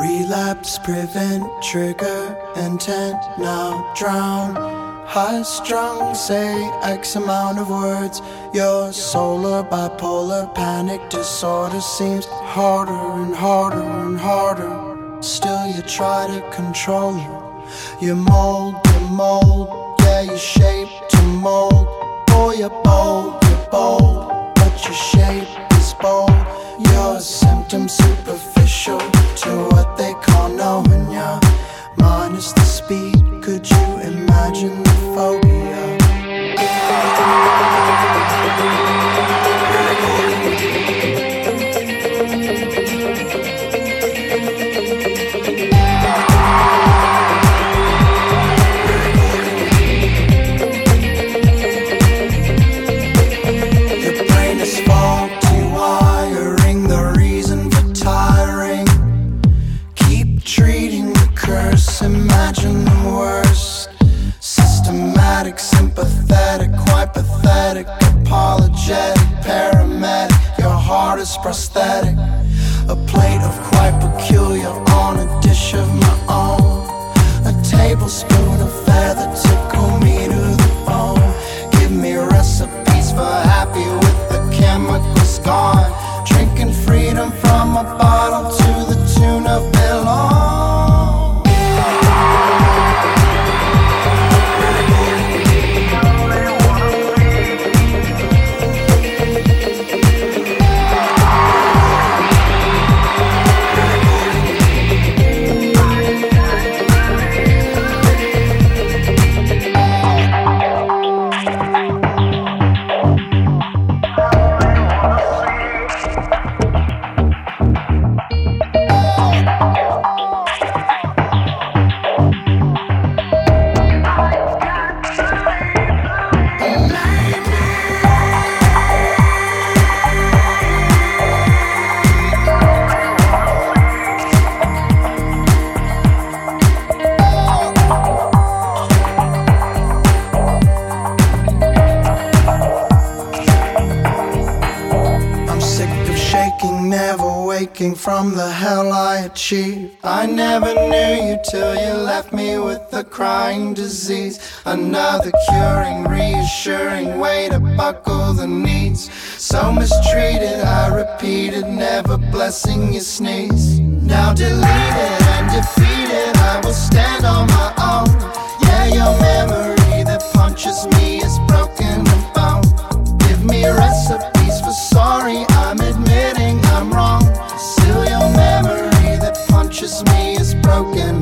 Relapse, prevent, trigger, intent, now drown. High strung, say X amount of words. Your solar, bipolar, panic disorder seems harder and harder and harder. Still you try to control it. You mold, yeah, you shape to mold. Oh, you're bold, but your shape is bold. Your symptoms superficial to what they call knowing ya. Minus the speed, could you imagine the phobia? Your brain is faulty wiring, the reason for tiring. Keep treating the curse, imagine the worst. Systematic, sympathetic, quite pathetic, apologetic, paramedic. Your heart is prosthetic. A plate of quite peculiar on a dish of my own. A tablespoon of fare that tickle me to the bone. Give me recipes for happy with the chemicals gone. Drinking freedom from a bottle to the tune of belong. Never waking from the hell I achieved. I never knew you till you left me with a crying disease. Another curing, reassuring way to buckle the knees. So mistreated, I repeated, never blessing your sneeze. Now deleted and defeated, I will stand on my own. Yeah, your memory that punches me is broken and bone. Give me recipes for sorry, I'm admitting I'm wrong. Still your memory that punches me is broken